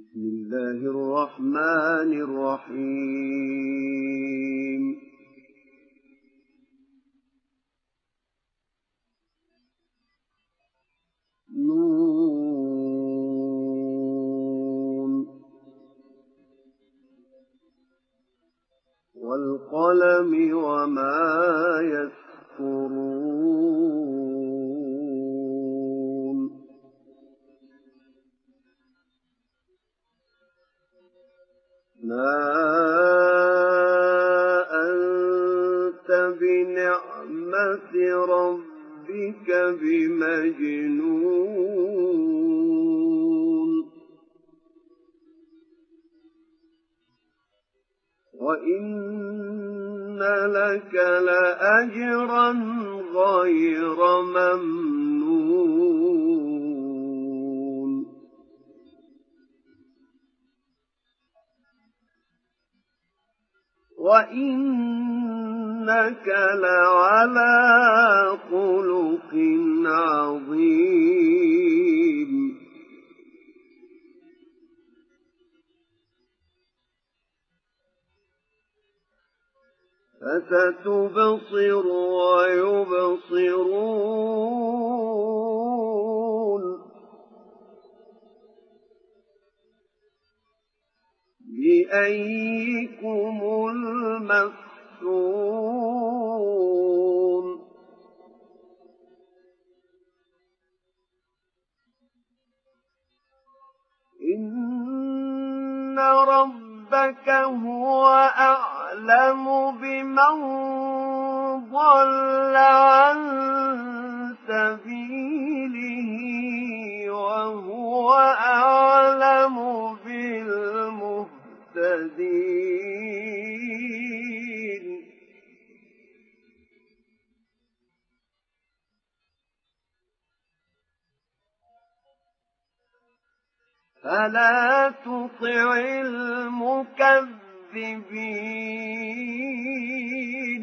بسم الله الرحمن الرحيم نون والقلم وما يسطرون ما أنت بنعمة ربك بمجنون وإن لك لأجرا غير ممنون وإنك لعلى خلق عظيم فستبصر ويبصرون بأيكم المفتون إن ربك هو أعلم بمن ضل عن سبيله وهو أعلم بالمهتدين فلا تطع المكذبين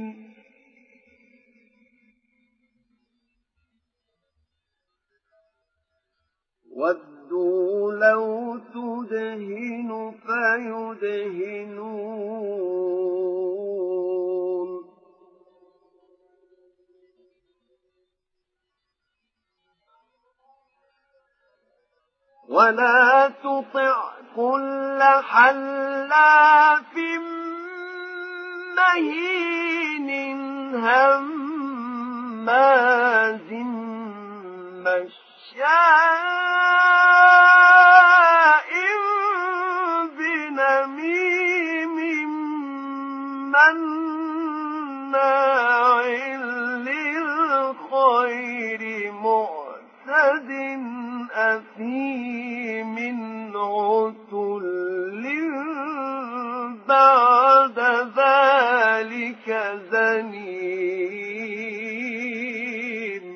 ودوا لو تدهن فيدهنون ولا تطع كل حلاف مهين هماز مشاء بنميم مناع للخير معتد أثيم عتل بعد ذلك زنيم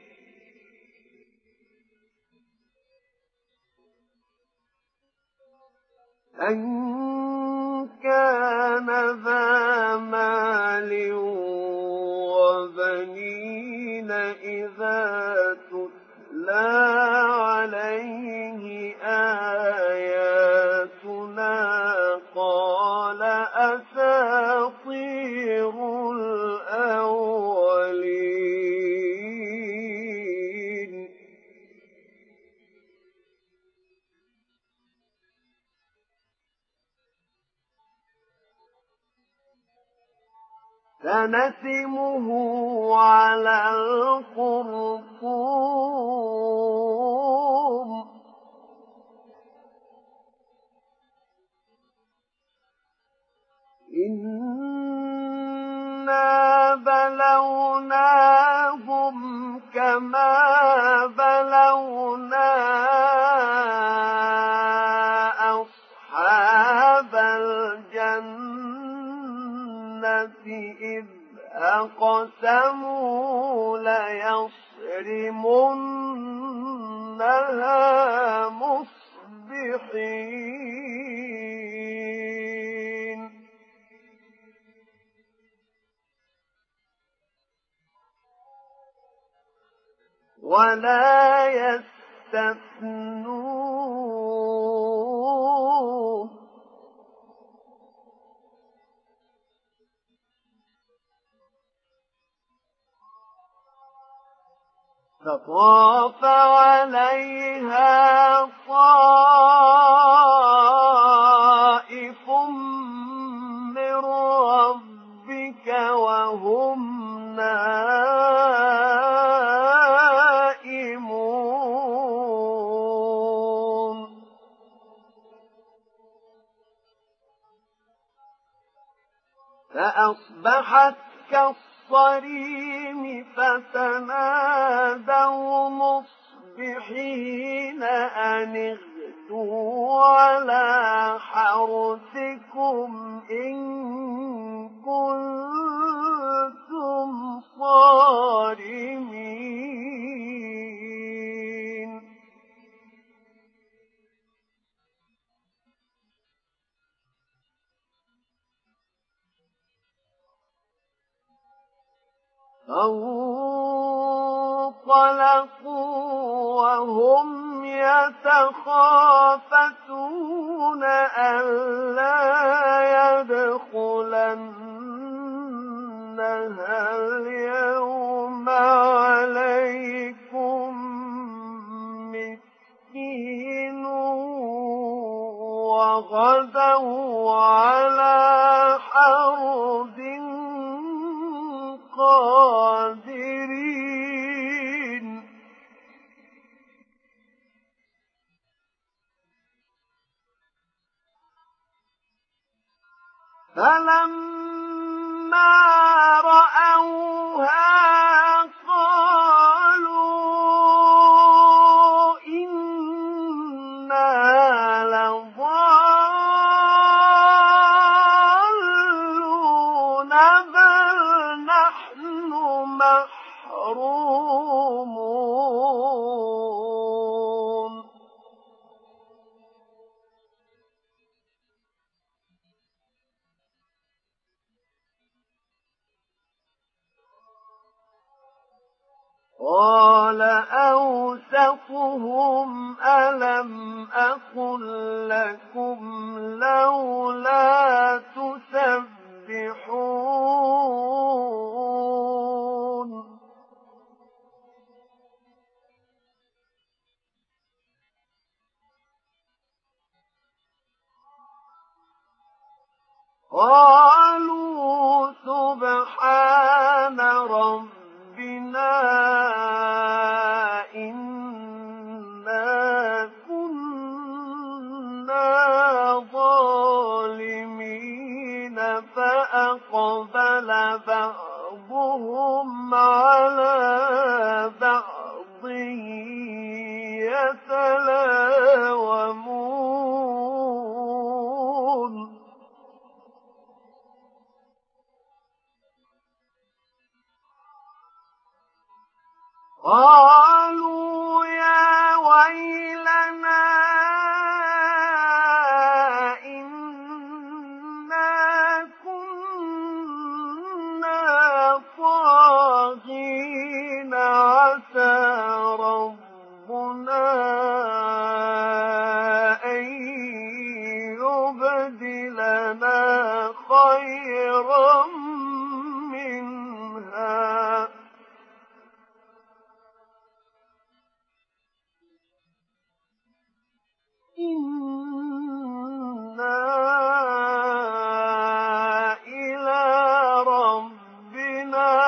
أن كان ذا مال وبنين إذا تتلى عليه آياتنا قال أساطير الأولين سنسمه على الخرطوم إنا بلوناهم كما بلونا أصحاب الجنة إذ أقسموا ليصرمنها مصبحين ولا يستثنون فطاف عليها طائف من ربك وهم نائمون فأصبحت كالصريم فتنادوا مصبحين أن اغدوا على حرثكم إن كنتم صارمين فانطلقوا وهم يتخافتون ألا يدخلنها اليوم عليكم مسكين وغدوا على حرد قادرين فلما رأوها قالوا إنا لضالون بل نحن محرومون قال أوسطهم ألم أقل لكم لولا تسبحون قالوا سبحان ربنا إنا كنا ظالمين فأقبل بعضهم على بعض يتلاومون قالوا يا ويلنا إنا كنا طاغين عسى ربنا أن يبدلنا خيرا منها إنا إلى ربنا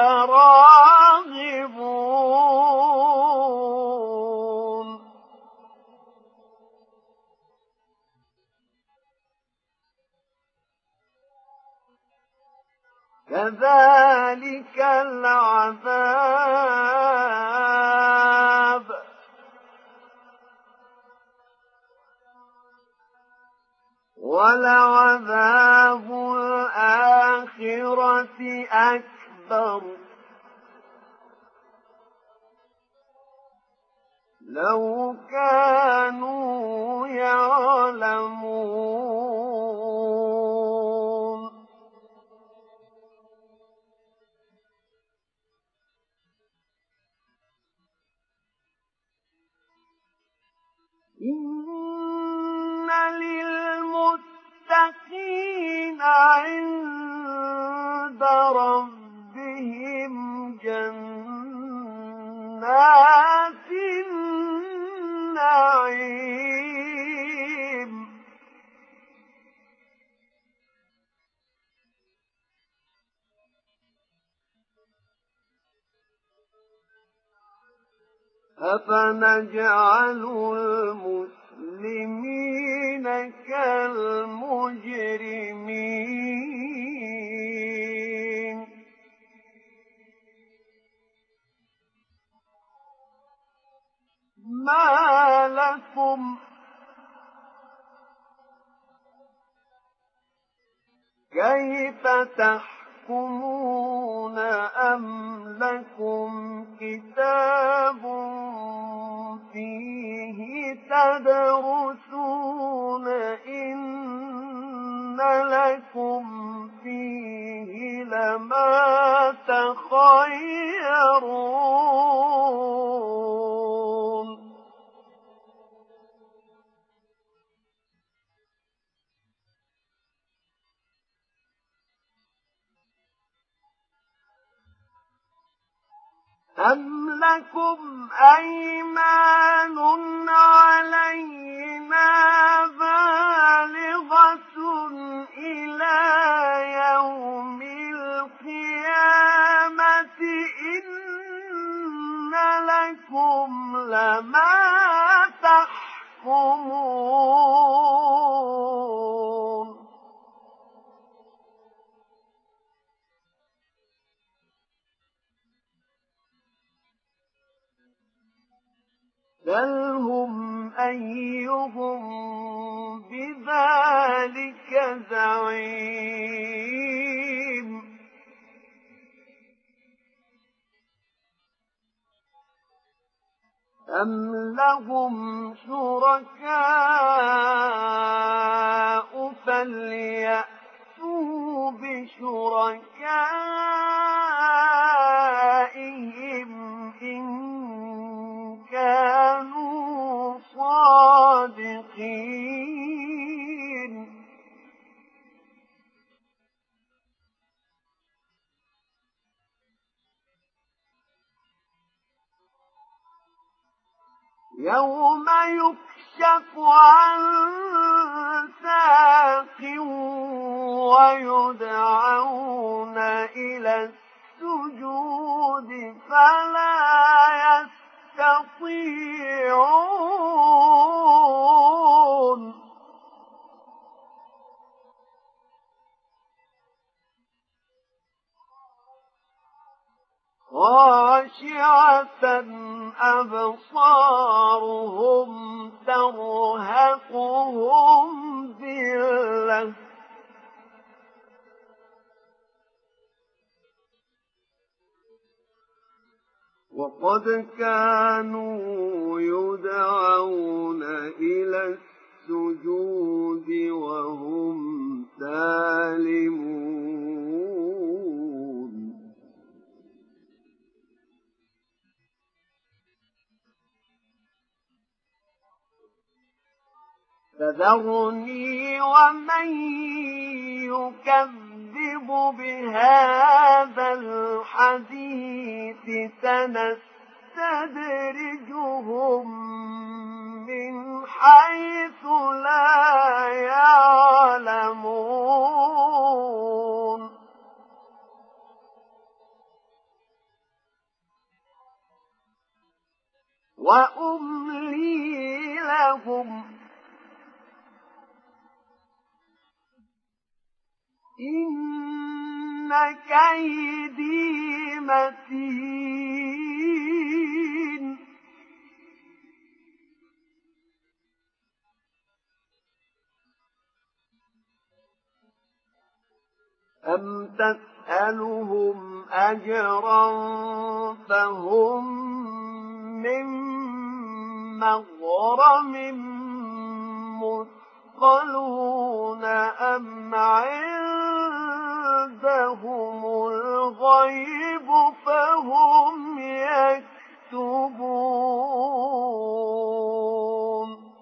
راغبون كذلك العذاب ولعذاب الآخرة أكبر لو كانوا يعلمون إن للمتقين عند ربهم جنات أفنجعل المسلمين كالمجرمين ما لكم كيف تحكمون أم لكم كتاب فيه تدرسون إن لكم فيه لما تخيرون أم لكم أيمان علينا بالغة إلى يوم القيامة إن لكم لما تحكمون سلهم أيهم بذلك زعيم أم لهم شركاء فليأتوا بشركائهم إن كانوا صادقين يوم يكشف عن ساق ويدعون إلى السجود فلا يستطيعون خاشعة أبصارهم ترهقهم ذلة وقد كانوا يدعون إلى السجود وهم سالمون فذرني ومن يكذب بهذا الحديث سنستدرجهم من حيث لا يعلمون وأملي لهم إن كيدي متين أم تسألهم أجرا فهم من مغرم مثقلون أم عندهم الغيب فهم يكتبون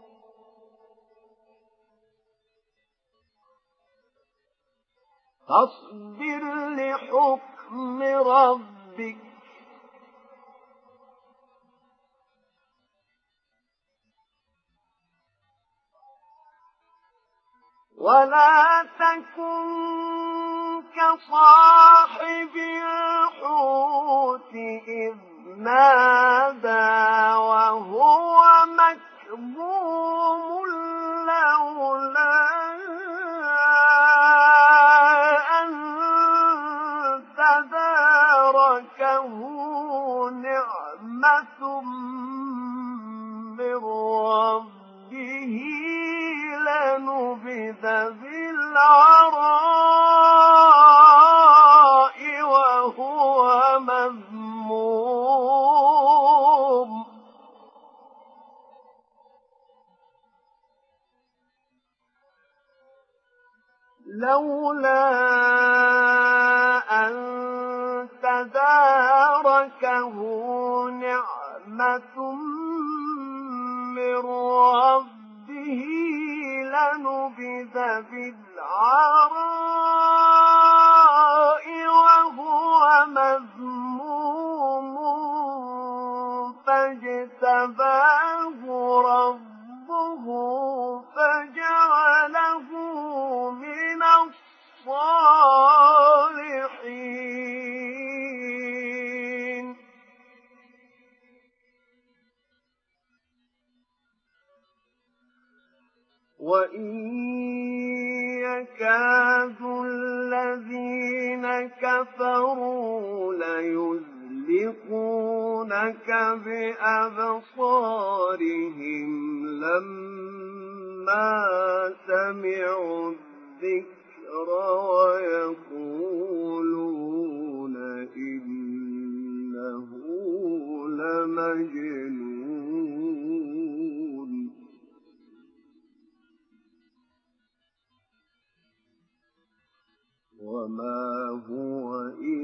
فاصبر لحكم ربك ولا تكن كصاحب الحوت إذ نادى وهو مكظوم لولا أن تداركه نعمة من ربه لنبذ بالعراء وهو مذموم لولا أن تداركه نعمة من ربه لنبذ بالعراء وهو مذموم فاجتباه ربه فجعله من الصالحين وإن يكاد الذين كفروا ليزلقونك بأبصارهم لما سمعوا الذكر ويقولون إنه لمجنون وما هو